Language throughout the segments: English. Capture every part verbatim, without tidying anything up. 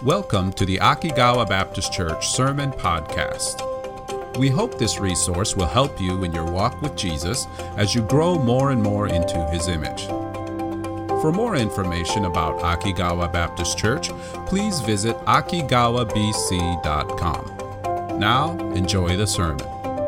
Welcome to the Akigawa Baptist Church Sermon Podcast. We hope this resource will help you in your walk with Jesus as you grow more and more into His image. For more information about Akigawa Baptist Church, please visit akigawa b c dot com. Now, enjoy the sermon.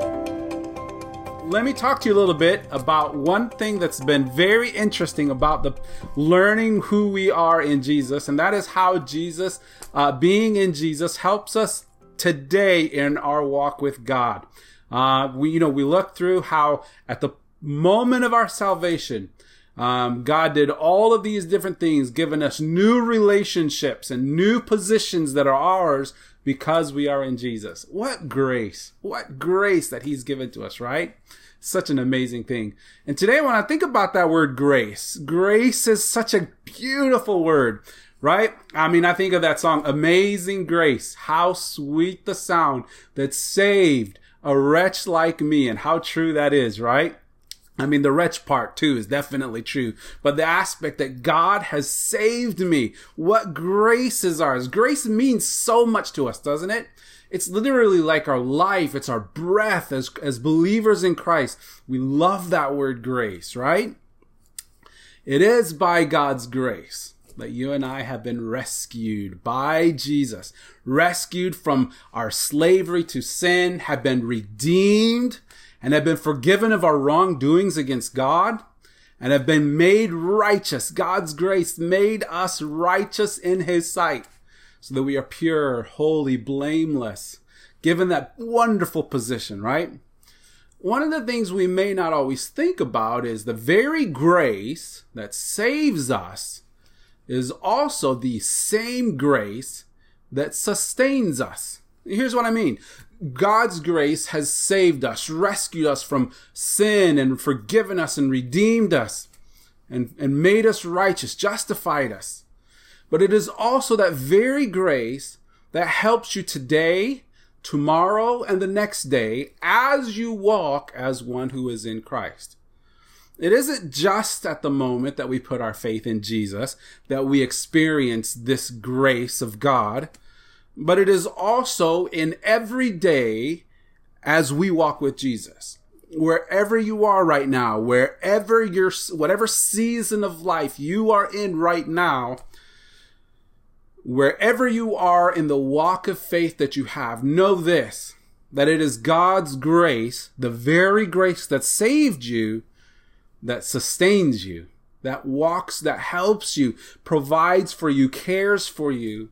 Let me talk to you a little bit about one thing that's been very interesting about the learning who we are in Jesus, and that is how Jesus, uh, being in Jesus, helps us today in our walk with God. Uh, we, you know, we look through how at the moment of our salvation, um, God did all of these different things, giving us new relationships and new positions that are ours because we are in Jesus. What grace, what grace that He's given to us, right? Such an amazing thing. And today when I think about that word grace, grace is such a beautiful word, right? I mean, I think of that song, Amazing Grace. How sweet the sound that saved a wretch like me, and how true that is, right? I mean, the wretch part too is definitely true, but the aspect that God has saved me, what grace is ours. Grace means so much to us, doesn't it? It's literally like our life. It's our breath as, as believers in Christ. We love that word grace, right? It is by God's grace that you and I have been rescued by Jesus, rescued from our slavery to sin, have been redeemed, and have been forgiven of our wrongdoings against God, and have been made righteous. God's grace made us righteous in His sight, so that we are pure, holy, blameless, given that wonderful position, right? One of the things we may not always think about is the very grace that saves us is also the same grace that sustains us. Here's what I mean. God's grace has saved us, rescued us from sin, and forgiven us and redeemed us and, and made us righteous, justified us. But it is also that very grace that helps you today, tomorrow, and the next day as you walk as one who is in Christ. It isn't just at the moment that we put our faith in Jesus that we experience this grace of God, but it is also in every day as we walk with Jesus. Wherever you are right now, wherever you're, whatever season of life you are in right now, wherever you are in the walk of faith that you have, know this, that it is God's grace, the very grace that saved you, that sustains you, that walks, that helps you, provides for you, cares for you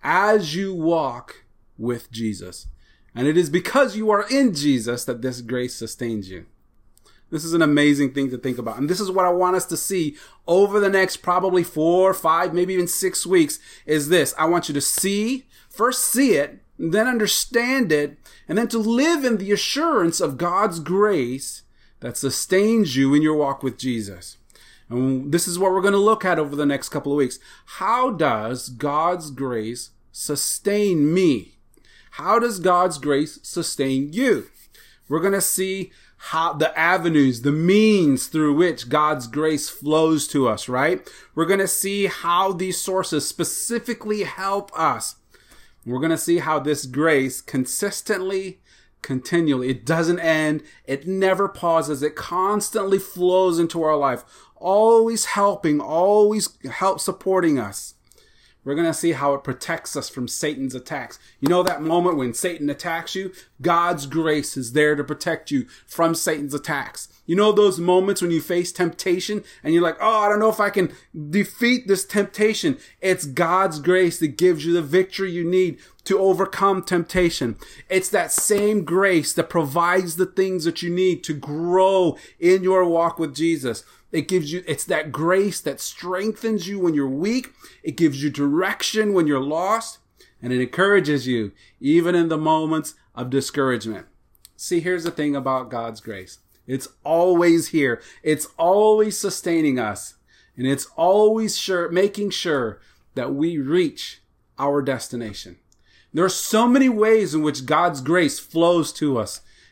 as you walk with Jesus. And it is because you are in Jesus that this grace sustains you. This is an amazing thing to think about. And this is what I want us to see over the next probably four, five, maybe even six weeks is this. I want you to see, first see it, then understand it, and then to live in the assurance of God's grace that sustains you in your walk with Jesus. And this is what we're going to look at over the next couple of weeks. How does God's grace sustain me? How does God's grace sustain you? We're going to see how the avenues, the means through which God's grace flows to us, right? We're going to see how these sources specifically help us. We're going to see how this grace consistently, continually, it doesn't end, it never pauses, it constantly flows into our life, always helping, always help supporting us. We're going to see how it protects us from Satan's attacks. You know that moment when Satan attacks you? God's grace is there to protect you from Satan's attacks. You know those moments when you face temptation and you're like, oh, I don't know if I can defeat this temptation. It's God's grace that gives you the victory you need to overcome temptation. It's that same grace that provides the things that you need to grow in your walk with Jesus. It gives you, it's that grace that strengthens you when you're weak. It gives you direction when you're lost. And it encourages you even in the moments of discouragement. See, here's the thing about God's grace. It's always here. It's always sustaining us. And it's always sure, making sure that we reach our destination. There are so many ways in which God's grace flows to us.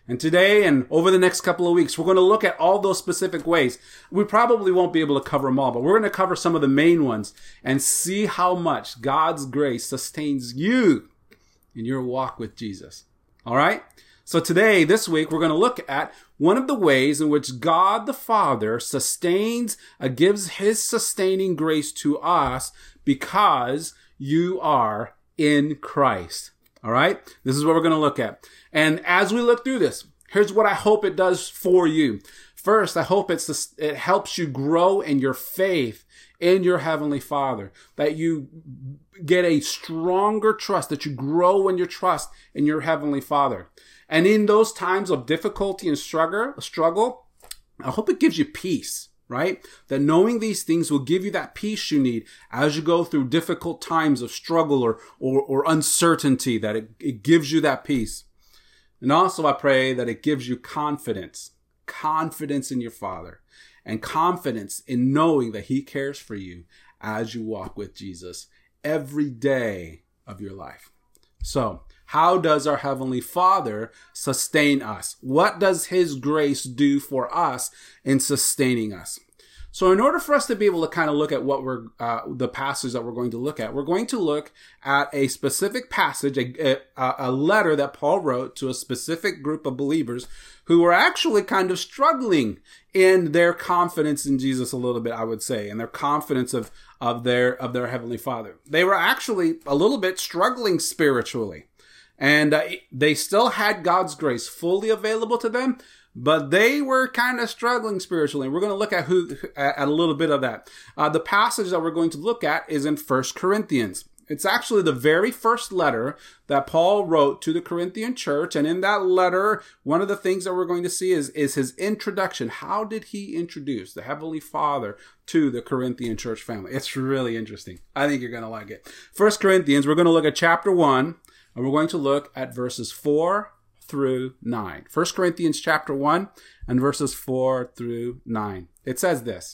And today and over the next couple of weeks, we're going to look at all those specific ways. We probably won't be able to cover them all, but we're going to cover some of the main ones and see how much God's grace sustains you in your walk with Jesus. All right? So today, this week, we're going to look at one of the ways in which God the Father sustains, uh, gives his sustaining grace to us because you are in Christ. All right? This is what we're going to look at. And as we look through this, here's what I hope it does for you. First, I hope it's it helps you grow in your faith in your Heavenly Father, that you get a stronger trust, that you grow in your trust in your Heavenly Father. And in those times of difficulty and struggle, struggle, I hope it gives you peace, right? That knowing these things will give you that peace you need as you go through difficult times of struggle or, or, or uncertainty, that it, it gives you that peace. And also I pray that it gives you confidence, confidence in your Father, and confidence in knowing that he cares for you as you walk with Jesus every day of your life. So, how does our Heavenly Father sustain us? What does his grace do for us in sustaining us? So in order for us to be able to kind of look at what we're, uh, the passage that we're going to look at, we're going to look at a specific passage, a, a, a letter that Paul wrote to a specific group of believers who were actually kind of struggling in their confidence in Jesus a little bit, I would say, and their confidence of, of their, of their Heavenly Father. They were actually a little bit struggling spiritually. And uh, they still had God's grace fully available to them, but they were kind of struggling spiritually. We're going to look at who at a little bit of that. Uh, the passage that we're going to look at is in First Corinthians. It's actually the very first letter that Paul wrote to the Corinthian church. And in that letter, one of the things that we're going to see is, is his introduction. How did he introduce the Heavenly Father to the Corinthian church family? It's really interesting. I think you're going to like it. First Corinthians, we're going to look at chapter one, and we're going to look at verses four through nine. First Corinthians chapter one and verses four through nine. It says this: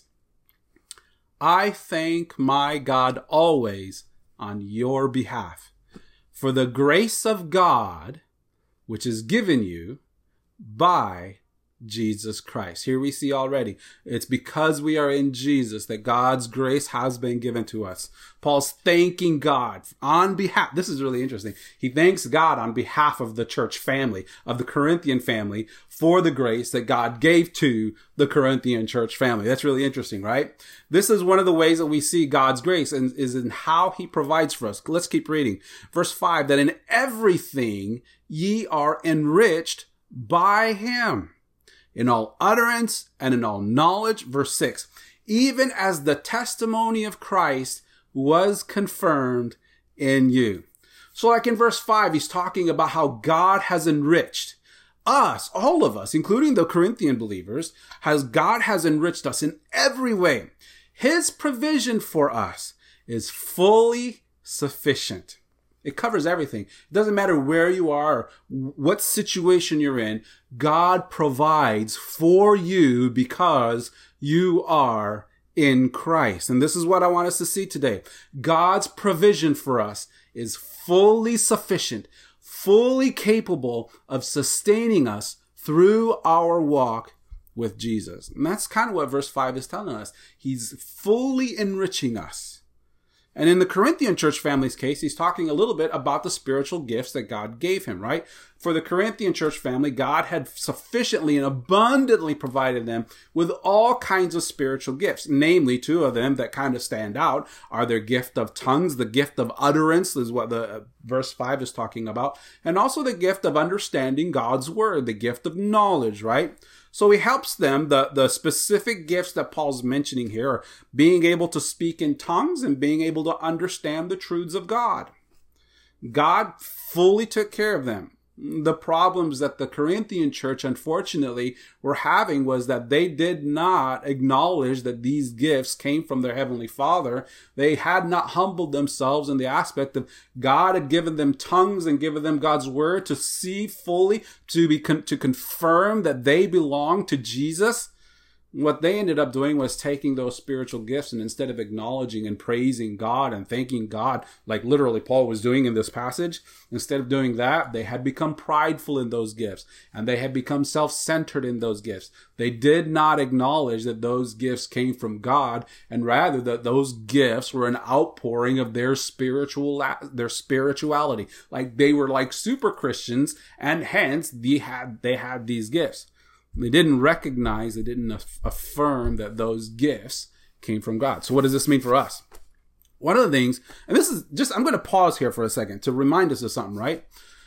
I thank my God always on your behalf for the grace of God which is given you by Jesus Christ. Here we see already, it's because we are in Jesus that God's grace has been given to us. Paul's thanking God on behalf. This is really interesting. He thanks God on behalf of the church family, of the Corinthian family, for the grace that God gave to the Corinthian church family. That's really interesting, right? This is one of the ways that we see God's grace, and is in how he provides for us. Let's keep reading. Verse five, that in everything ye are enriched by him, in all utterance and in all knowledge. Verse six, even as the testimony of Christ was confirmed in you. So like in verse five, he's talking about how God has enriched us, all of us, including the Corinthian believers, has God has enriched us in every way. His provision for us is fully sufficient. It covers everything. It doesn't matter where you are, or what situation you're in. God provides for you because you are in Christ. And this is what I want us to see today. God's provision for us is fully sufficient, fully capable of sustaining us through our walk with Jesus. And that's kind of what verse five is telling us. He's fully enriching us. And in the Corinthian church family's case, he's talking a little bit about the spiritual gifts that God gave him, right? For the Corinthian church family, God had sufficiently and abundantly provided them with all kinds of spiritual gifts. Namely, two of them that kind of stand out are their gift of tongues, the gift of utterance is what the uh, verse five is talking about, and also the gift of understanding God's word, the gift of knowledge, right? So he helps them, the, the specific gifts that Paul's mentioning here are being able to speak in tongues and being able to understand the truths of God. God fully took care of them. The problems that the Corinthian church, unfortunately, were having was that they did not acknowledge that these gifts came from their Heavenly Father. They had not humbled themselves in the aspect of God had given them tongues and given them God's word to see fully, to be con- to confirm that they belong to Jesus. What they ended up doing was taking those spiritual gifts, and instead of acknowledging and praising God and thanking God, like literally Paul was doing in this passage, instead of doing that, they had become prideful in those gifts, and they had become self-centered in those gifts. They did not acknowledge that those gifts came from God, and rather that those gifts were an outpouring of their spiritual, their spirituality. Like they were like super Christians, and hence they had, they had these gifts. They didn't recognize, they didn't aff- affirm that those gifts came from God. So what does this mean for us? One of the things, and this is just, I'm going to pause here for a second to remind us of something, right?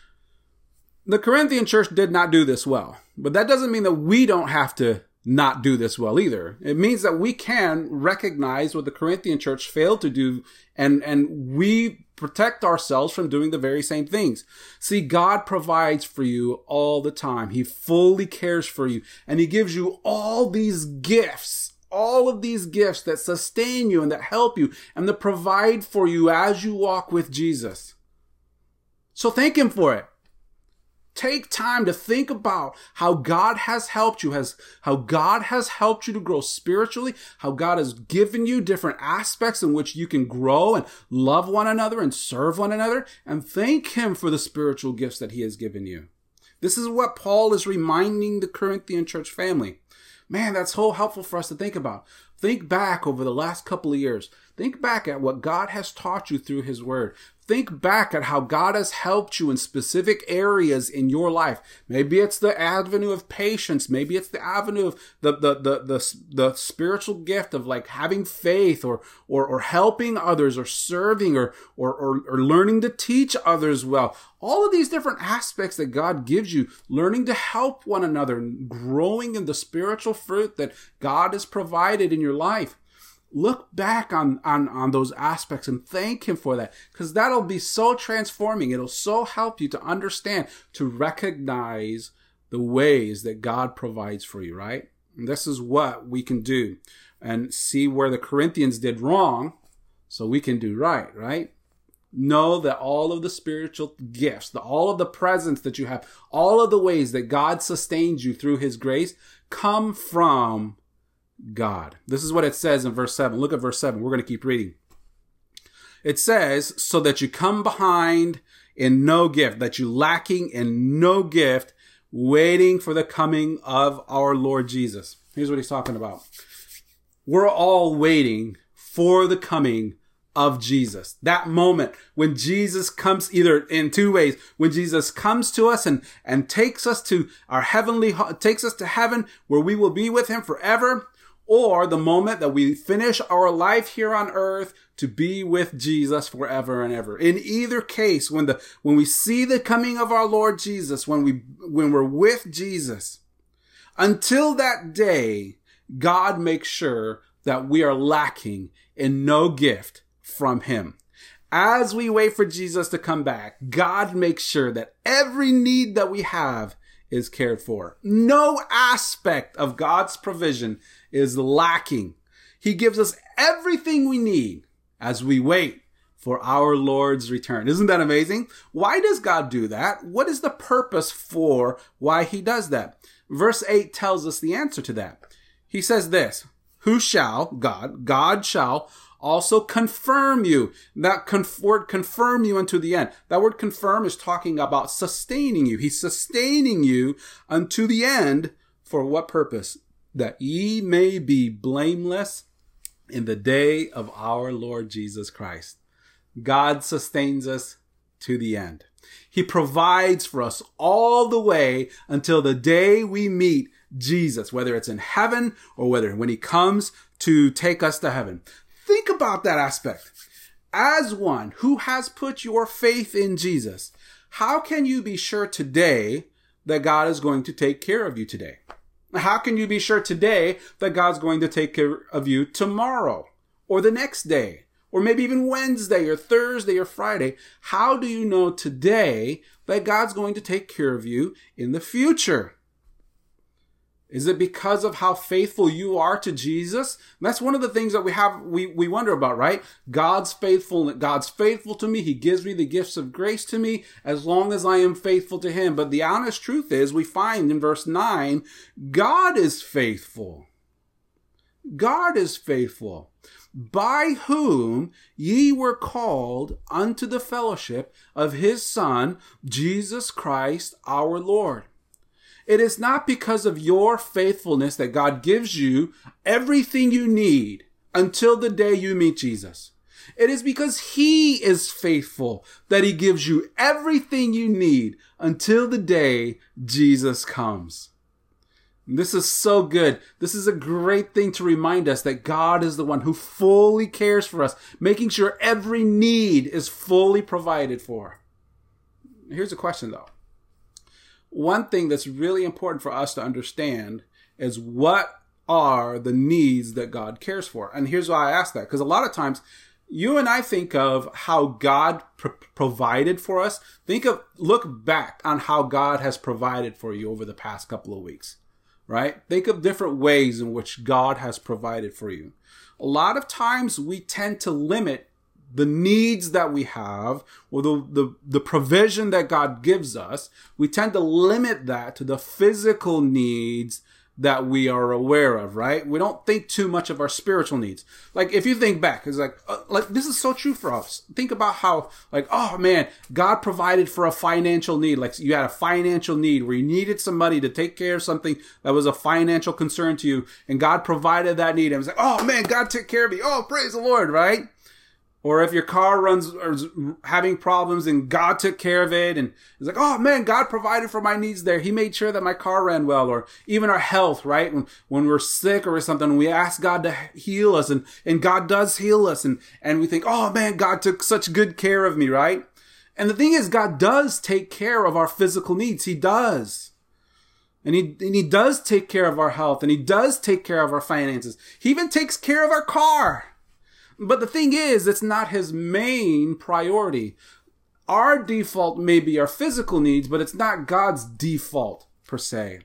The Corinthian church did not do this well, but that doesn't mean that we don't have to not do this well either. It means that we can recognize what the Corinthian church failed to do, and, and we protect ourselves from doing the very same things. See, God provides for you all the time. He fully cares for you, and he gives you all these gifts, all of these gifts that sustain you and that help you and that provide for you as you walk with Jesus. So thank him for it. Take time to think about how God has helped you, has how God has helped you to grow spiritually, how God has given you different aspects in which you can grow and love one another and serve one another, and thank him for the spiritual gifts that he has given you. This is what Paul is reminding the Corinthian church family. Man, that's so helpful for us to think about. Think back over the last couple of years. Think back at what God has taught you through his word. Think back at how God has helped you in specific areas in your life. Maybe it's the avenue of patience. Maybe it's the avenue of the the the the, the spiritual gift of like having faith, or or or helping others, or serving, or, or or or learning to teach others well. All of these different aspects that God gives you, learning to help one another, growing in the spiritual fruit that God has provided in your life. Look back on, on, on those aspects and thank him for that, because that'll be so transforming. It'll so help you to understand, to recognize the ways that God provides for you, right? And this is what we can do and see where the Corinthians did wrong so we can do right, right? Know that all of the spiritual gifts, the, all of the presence that you have, all of the ways that God sustains you through his grace come from God. This is what it says in verse seven. Look at verse seven. We're going to keep reading. It says, so that you come behind in no gift, that you lacking in no gift, waiting for the coming of our Lord Jesus. Here's what he's talking about. We're all waiting for the coming of Jesus. That moment when Jesus comes, either in two ways, when Jesus comes to us and, and takes us to our heavenly, takes us to heaven where we will be with him forever, or the moment that we finish our life here on earth to be with Jesus forever and ever. In either case, when the when we see the coming of our Lord Jesus, when we when we're with Jesus, until that day, God makes sure that we are lacking in no gift from him. As we wait for Jesus to come back, God makes sure that every need that we have is cared for. No aspect of God's provision is lacking. He gives us everything we need as we wait for our Lord's return. Isn't that amazing? Why does God do that? What is the purpose for why he does that? Verse eight tells us the answer to that. He says this, who shall, God, God shall also confirm you. That conf- word confirm you unto the end. That word confirm is talking about sustaining you. He's sustaining you unto the end. For what purpose? That ye may be blameless in the day of our Lord Jesus Christ. God sustains us to the end. He provides for us all the way until the day we meet Jesus, whether it's in heaven or whether when he comes to take us to heaven. Think about that aspect. As one who has put your faith in Jesus, how can you be sure today that God is going to take care of you today? How can you be sure today that God's going to take care of you tomorrow or the next day or maybe even Wednesday or Thursday or Friday? How do you know today that God's going to take care of you in the future? Is it because of how faithful you are to Jesus? That's one of the things that we have, we, we wonder about, right? God's faithful, God's faithful to me. He gives me the gifts of grace to me as long as I am faithful to him. But the honest truth is, we find in verse nine, God is faithful. God is faithful, by whom ye were called unto the fellowship of his Son, Jesus Christ our Lord. It is not because of your faithfulness that God gives you everything you need until the day you meet Jesus. It is because he is faithful that he gives you everything you need until the day Jesus comes. This is so good. This is a great thing to remind us that God is the one who fully cares for us, making sure every need is fully provided for. Here's a question though. One thing that's really important for us to understand is what are the needs that God cares for? And here's why I ask that. Because a lot of times you and I think of how God pr- provided for us. Think of, look back on how God has provided for you over the past couple of weeks. Right? Think of different ways in which God has provided for you. A lot of times we tend to limit the needs that we have or the, the, the provision that God gives us. We tend to limit that to the physical needs that we are aware of, right? We don't think too much of our spiritual needs. Like if you think back, it's like, uh, like this is so true for us. Think about how like, oh man, God provided for a financial need. Like you had a financial need where you needed some money to take care of something that was a financial concern to you. And God provided that need. And it was like, oh man, God took care of me. Oh, praise the Lord, right? Or if your car runs or is having problems and God took care of it and it's like, oh man, God provided for my needs there. He made sure that my car ran well. Or even our health, right? When, when we're sick or something, we ask God to heal us and, and God does heal us. And, and we think, oh man, God took such good care of me, right? And the thing is, God does take care of our physical needs. He does. And he, and he does take care of our health and he does take care of our finances. He even takes care of our car. But the thing is, it's not his main priority. Our default may be our physical needs, but it's not God's default per se.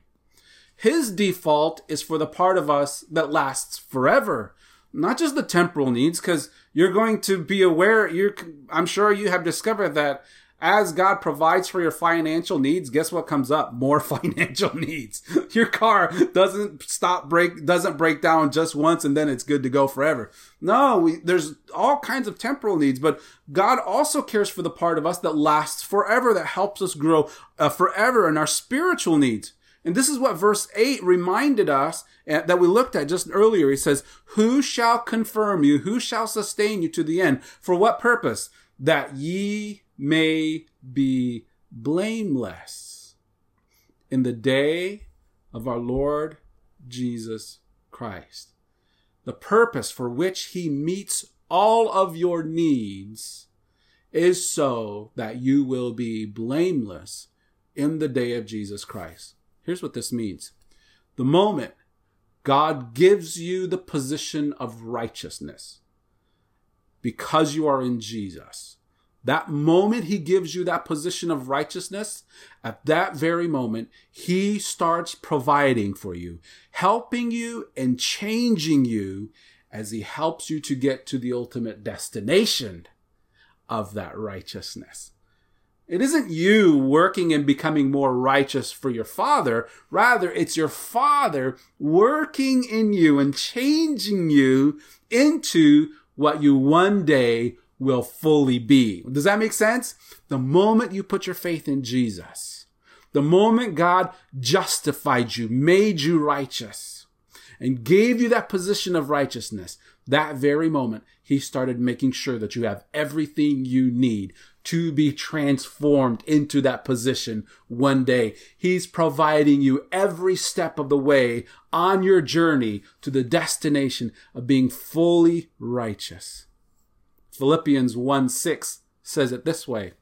His default is for the part of us that lasts forever, not just the temporal needs, because you're going to be aware, you're, I'm sure you have discovered that as God provides for your financial needs, guess what comes up? More financial needs. Your car doesn't stop break, doesn't break down just once and then it's good to go forever. No, we, there's all kinds of temporal needs, but God also cares for the part of us that lasts forever, that helps us grow uh, forever in our spiritual needs. And this is what verse eight reminded us uh, that we looked at just earlier. He says, who shall confirm you? Who shall sustain you to the end? For what purpose? That ye may be blameless in the day of our Lord Jesus Christ. The purpose for which he meets all of your needs is so that you will be blameless in the day of Jesus Christ. Here's what this means. The moment God gives you the position of righteousness because you are in Jesus, that moment he gives you that position of righteousness, at that very moment, he starts providing for you, helping you and changing you as he helps you to get to the ultimate destination of that righteousness. It isn't you working and becoming more righteous for your Father. Rather, it's your Father working in you and changing you into what you one day will fully be. Does that make sense? The moment you put your faith in Jesus, the moment God justified you, made you righteous, and gave you that position of righteousness, that very moment, he started making sure that you have everything you need to be transformed into that position one day. He's providing you every step of the way on your journey to the destination of being fully righteous. Philippians one six says it this way,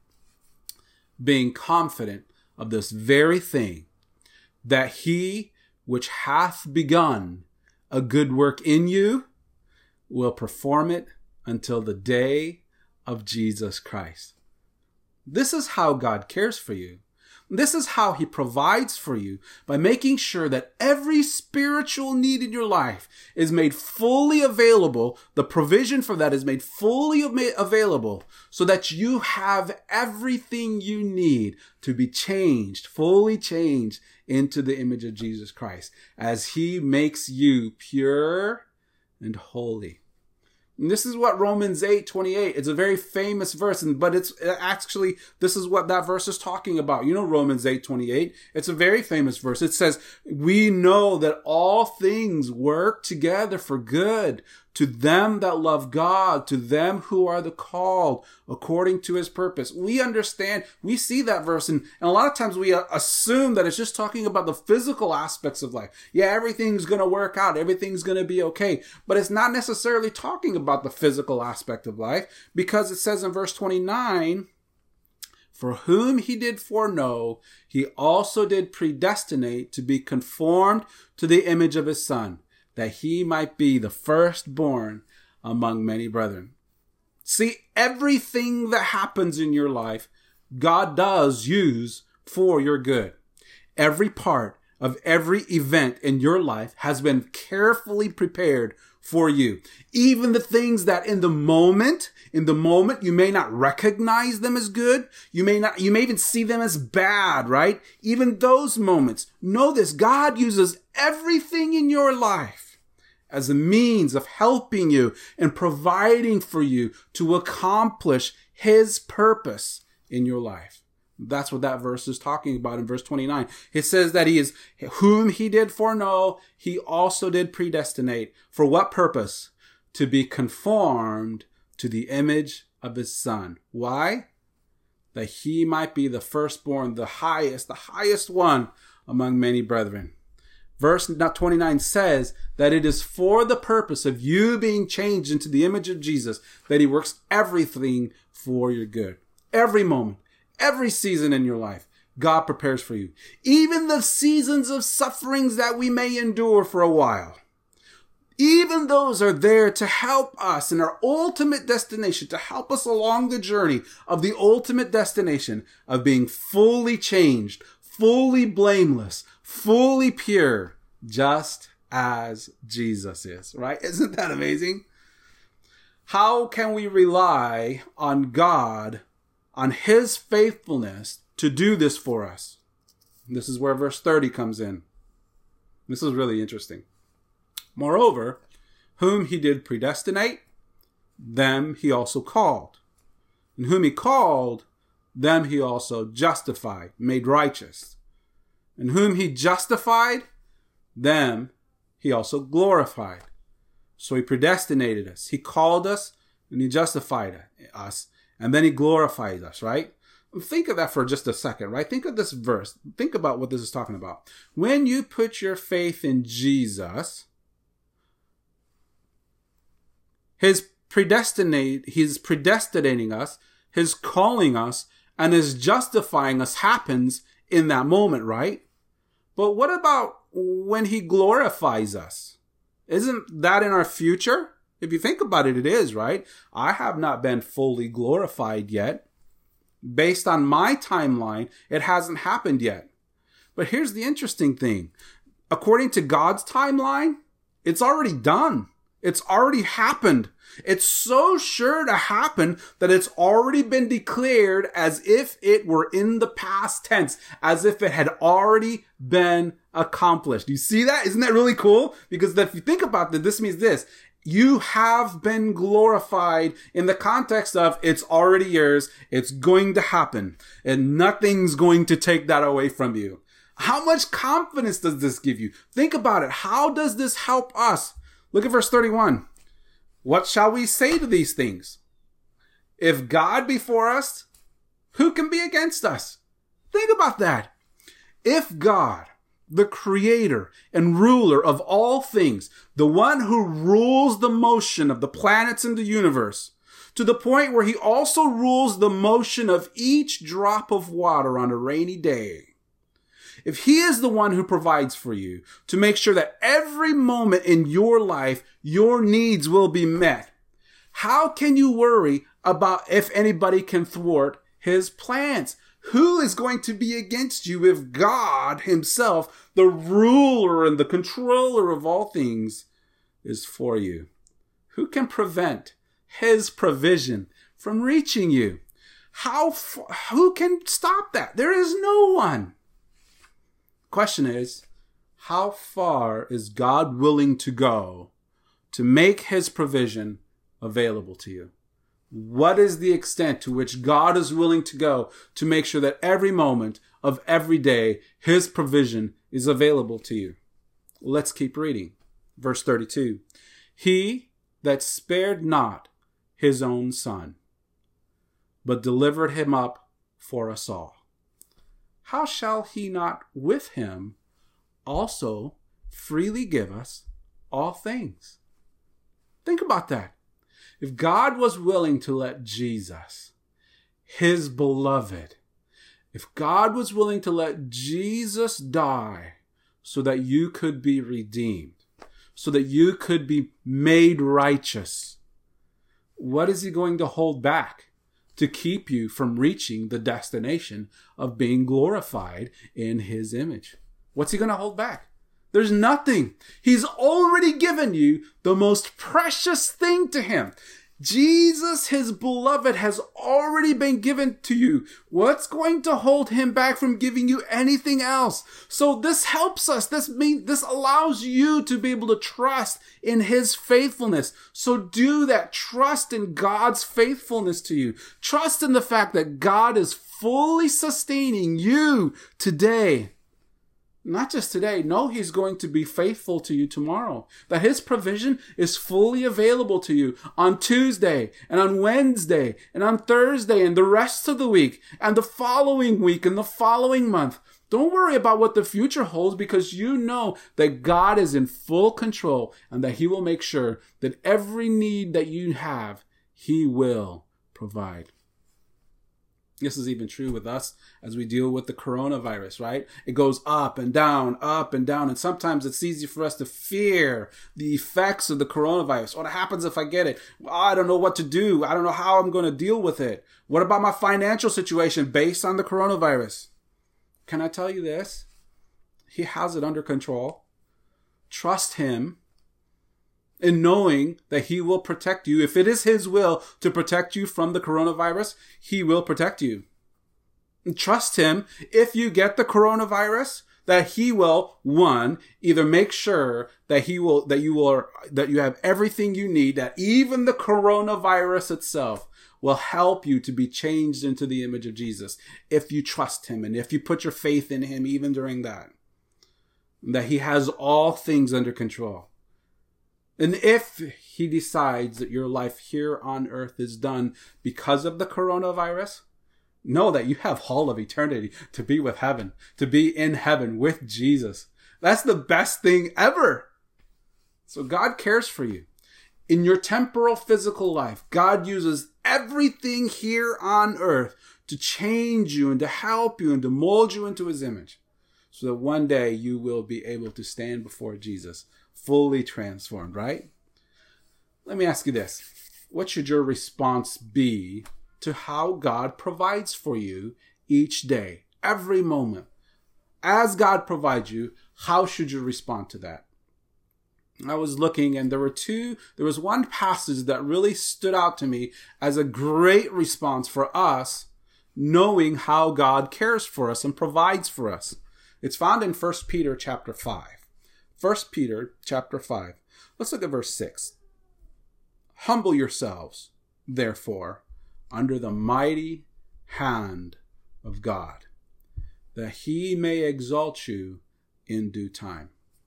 being confident of this very thing, that he which hath begun a good work in you will perform it until the day of Jesus Christ. This is how God cares for you. This is how he provides for you, by making sure that every spiritual need in your life is made fully available. The provision for that is made fully available so that you have everything you need to be changed, fully changed into the image of Jesus Christ as he makes you pure and holy. And this is what Romans eight twenty-eight, it's a very famous verse, and but it's actually, this is what that verse is talking about. You know Romans eight twenty-eight, it's a very famous verse. It says, we know that all things work together for good to them that love God, to them who are the called according to his purpose. We understand, we see that verse, and, and a lot of times we assume that it's just talking about the physical aspects of life. Yeah, everything's going to work out, everything's going to be okay. But it's not necessarily talking about the physical aspect of life, because it says in verse twenty-nine, for whom he did foreknow, he also did predestinate to be conformed to the image of his Son, that he might be the firstborn among many brethren. See, everything that happens in your life, God does use for your good. Every part of every event in your life has been carefully prepared for you. Even the things that in the moment, in the moment, you may not recognize them as good. You may not, you may even see them as bad, right? Even those moments. Know this, God uses everything in your life as a means of helping you and providing for you to accomplish his purpose in your life. That's what that verse is talking about in verse twenty-nine. It says that he is whom he did foreknow, he also did predestinate. For what purpose? To be conformed to the image of his Son. Why? That he might be the firstborn, the highest, the highest one among many brethren. Verse twenty-nine says that it is for the purpose of you being changed into the image of Jesus that he works everything for your good. Every moment, every season in your life, God prepares for you. Even the seasons of sufferings that we may endure for a while. Even those are there to help us in our ultimate destination, to help us along the journey of the ultimate destination of being fully changed, fully blameless, fully pure, just as Jesus is, right? Isn't that amazing? How can we rely on God, on his faithfulness to do this for us? This is where verse thirty comes in. This is really interesting. Moreover, whom he did predestinate, them he also called. And whom he called, them he also justified, made righteous. And whom he justified, them he also glorified. So he predestinated us. He called us and he justified us. And then he glorified us, right? Think of that for just a second, right? Think of this verse. Think about what this is talking about. When you put your faith in Jesus, his predestinate, he's predestinating us, his calling us, and his justifying us happens in that moment, right? But what about when he glorifies us? Isn't that in our future? If you think about it, it is, right? I have not been fully glorified yet. Based on my timeline, it hasn't happened yet. But here's the interesting thing. According to God's timeline, it's already done. It's already happened. It's so sure to happen that it's already been declared as if it were in the past tense, as if it had already been accomplished. You see that? Isn't that really cool? Because if you think about it, this means this. You have been glorified in the context of it's already yours. It's going to happen and nothing's going to take that away from you. How much confidence does this give you? Think about it. How does this help us? Look at verse thirty-one. What shall we say to these things? If God be for us, who can be against us? Think about that. If God, the creator and ruler of all things, the one who rules the motion of the planets in the universe, to the point where he also rules the motion of each drop of water on a rainy day, if he is the one who provides for you to make sure that every moment in your life, your needs will be met, how can you worry about if anybody can thwart his plans? Who is going to be against you if God himself, the ruler and the controller of all things, is for you? Who can prevent his provision from reaching you? How, who can stop that? There is no one. Question is, how far is God willing to go to make his provision available to you? What is the extent to which God is willing to go to make sure that every moment of every day, his provision is available to you? Let's keep reading. Verse thirty-two. He that spared not his own son, but delivered him up for us all, how shall he not with him also freely give us all things? Think about that. If God was willing to let Jesus, his beloved, if God was willing to let Jesus die so that you could be redeemed, so that you could be made righteous, what is he going to hold back to keep you from reaching the destination of being glorified in his image? What's he going to hold back? There's nothing. He's already given you the most precious thing to him. Jesus, his beloved, has already been given to you. What's going to hold him back from giving you anything else? So this helps us. This mean, this allows you to be able to trust in his faithfulness. So do that. Trust in God's faithfulness to you. Trust in the fact that God is fully sustaining you today. Not just today. No, he's going to be faithful to you tomorrow. That his provision is fully available to you on Tuesday and on Wednesday and on Thursday and the rest of the week and the following week and the following month. Don't worry about what the future holds, because you know that God is in full control and that he will make sure that every need that you have, he will provide. This is even true with us as we deal with the coronavirus, right? It goes up and down, up and down. And sometimes it's easy for us to fear the effects of the coronavirus. What happens if I get it? Well, I don't know what to do. I don't know how I'm going to deal with it. What about my financial situation based on the coronavirus? Can I tell you this? He has it under control. Trust him in knowing that he will protect you. If it is his will to protect you from the coronavirus, he will protect you. And trust him if you get the coronavirus, that he will, one, either make sure that he will, that you will, that you have everything you need, that even the coronavirus itself will help you to be changed into the image of Jesus if you trust him and if you put your faith in him even during that. That he has all things under control. And if he decides that your life here on earth is done because of the coronavirus, know that you have all of eternity to be with heaven, to be in heaven with Jesus. That's the best thing ever. So God cares for you. In your temporal physical life, God uses everything here on earth to change you and to help you and to mold you into his image, so that one day you will be able to stand before Jesus fully transformed, right? Let me ask you this. What should your response be to how God provides for you each day, every moment? As God provides you, how should you respond to that? I was looking, and there were two, there was one passage that really stood out to me as a great response for us, knowing how God cares for us and provides for us. It's found in First Peter chapter five. First Peter chapter five. Let's look at verse six. Humble yourselves, therefore, under the mighty hand of God, that he may exalt you in due time.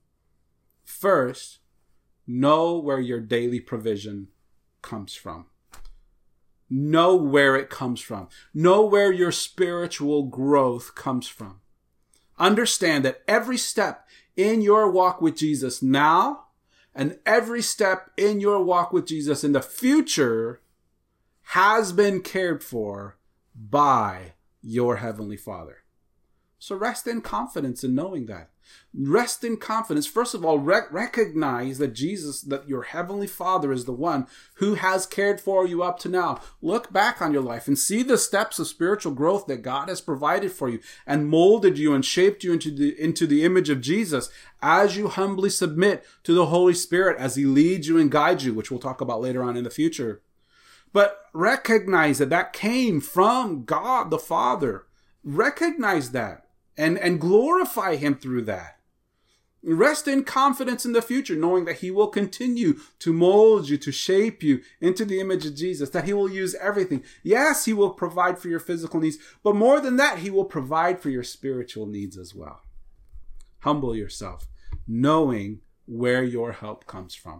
First, know where your daily provision comes from. Know where it comes from. Know where your spiritual growth comes from. Understand that every step in your walk with Jesus now and every step in your walk with Jesus in the future has been cared for by your Heavenly Father. So rest in confidence in knowing that. Rest in confidence. First of all, rec- recognize that Jesus, that your Heavenly Father is the one who has cared for you up to now. Look back on your life and see the steps of spiritual growth that God has provided for you and molded you and shaped you into the, into the image of Jesus as you humbly submit to the Holy Spirit as he leads you and guides you, which we'll talk about later on in the future. But recognize that that came from God the Father. Recognize that. And, and glorify him through that. Rest in confidence in the future, knowing that he will continue to mold you, to shape you into the image of Jesus, that he will use everything. Yes, he will provide for your physical needs, but more than that, he will provide for your spiritual needs as well. Humble yourself, knowing where your help comes from.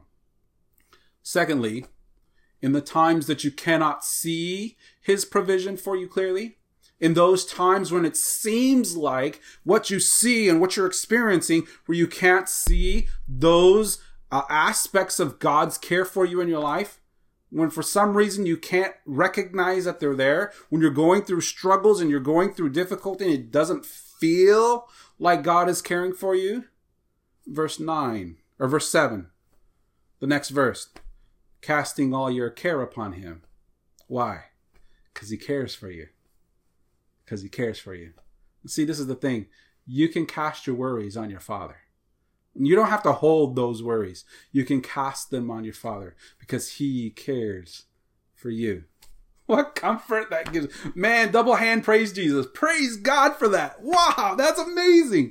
Secondly, in the times that you cannot see his provision for you clearly, in those times when it seems like what you see and what you're experiencing, where you can't see those uh, aspects of God's care for you in your life, when for some reason you can't recognize that they're there, when you're going through struggles and you're going through difficulty and it doesn't feel like God is caring for you. Verse nine, or verse seven, the next verse, casting all your care upon him. Why? Because he cares for you. Because he cares for you. See, this is the thing. You can cast your worries on your Father. You don't have to hold those worries. You can cast them on your Father because he cares for you. What comfort that gives. Man, double hand praise Jesus. Praise God for that. Wow, that's amazing.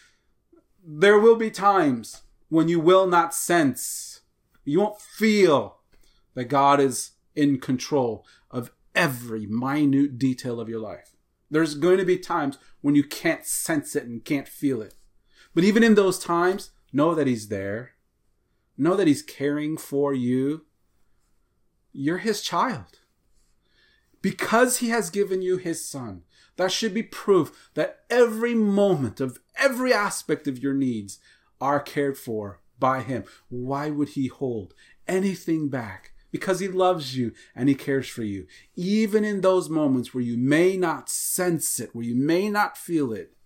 There will be times when you will not sense, you won't feel that God is in control of every minute detail of your life. There's going to be times when you can't sense it and can't feel it. But even in those times, know that he's there. Know that he's caring for you. You're his child. Because he has given you his son, that should be proof that every moment of every aspect of your needs are cared for by him. Why would he hold anything back? Because he loves you and he cares for you. Even in those moments where you may not sense it, where you may not feel it,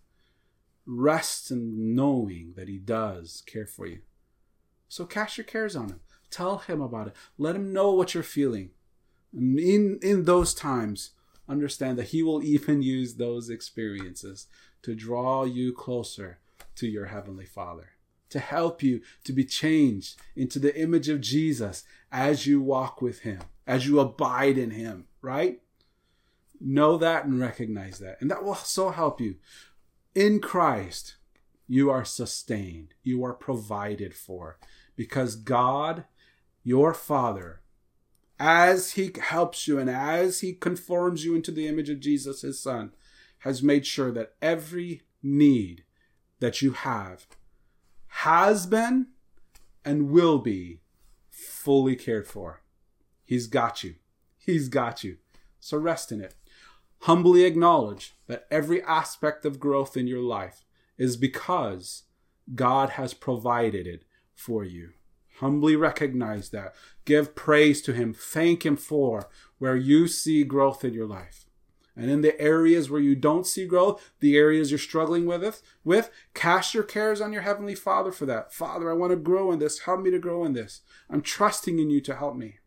rest in knowing that he does care for you. So cast your cares on him. Tell him about it. Let him know what you're feeling. And in, in those times, understand that he will even use those experiences to draw you closer to your Heavenly Father, to help you to be changed into the image of Jesus as you walk with him, as you abide in him, right? Know that and recognize that. And that will so help you. In Christ, you are sustained. You are provided for. Because God, your Father, as he helps you and as he conforms you into the image of Jesus, his son, has made sure that every need that you have has been and will be fully cared for. He's got you. He's got you. So rest in it. Humbly acknowledge that every aspect of growth in your life is because God has provided it for you. Humbly recognize that. Give praise to him. Thank him for where you see growth in your life. And in the areas where you don't see growth, the areas you're struggling with, with, cast your cares on your Heavenly Father for that. Father, I want to grow in this. Help me to grow in this. I'm trusting in you to help me.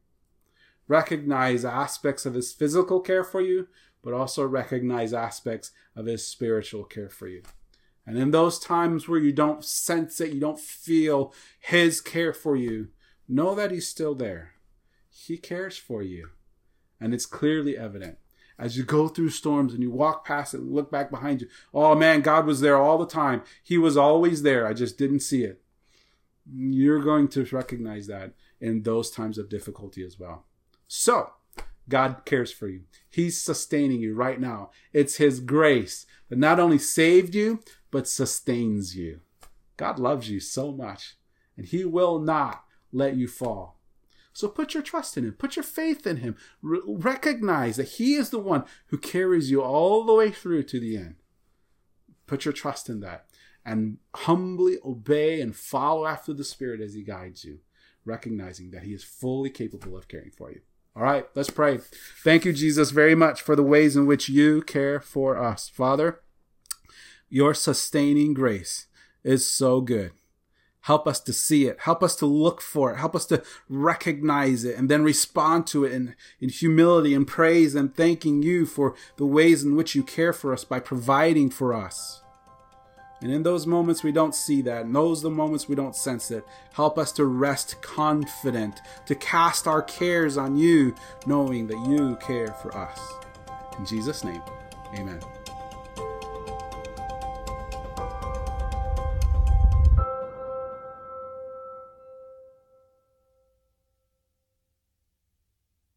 Recognize aspects of his physical care for you, but also recognize aspects of his spiritual care for you. And in those times where you don't sense it, you don't feel his care for you, know that he's still there. He cares for you. And it's clearly evident. As you go through storms and you walk past it and look back behind you, oh man, God was there all the time. He was always there. I just didn't see it. You're going to recognize that in those times of difficulty as well. So, God cares for you. He's sustaining you right now. It's his grace that not only saved you, but sustains you. God loves you so much, and he will not let you fall. So put your trust in him. Put your faith in him. Re- recognize that he is the one who carries you all the way through to the end. Put your trust in that. And humbly obey and follow after the Spirit as he guides you, recognizing that he is fully capable of caring for you. All right, let's pray. Thank you, Jesus, very much for the ways in which you care for us. Father, your sustaining grace is so good. Help us to see it. Help us to look for it. Help us to recognize it and then respond to it in, in humility and praise and thanking you for the ways in which you care for us by providing for us. And in those moments we don't see that, in those the moments we don't sense it, help us to rest confident, to cast our cares on you, knowing that you care for us. In Jesus' name, amen.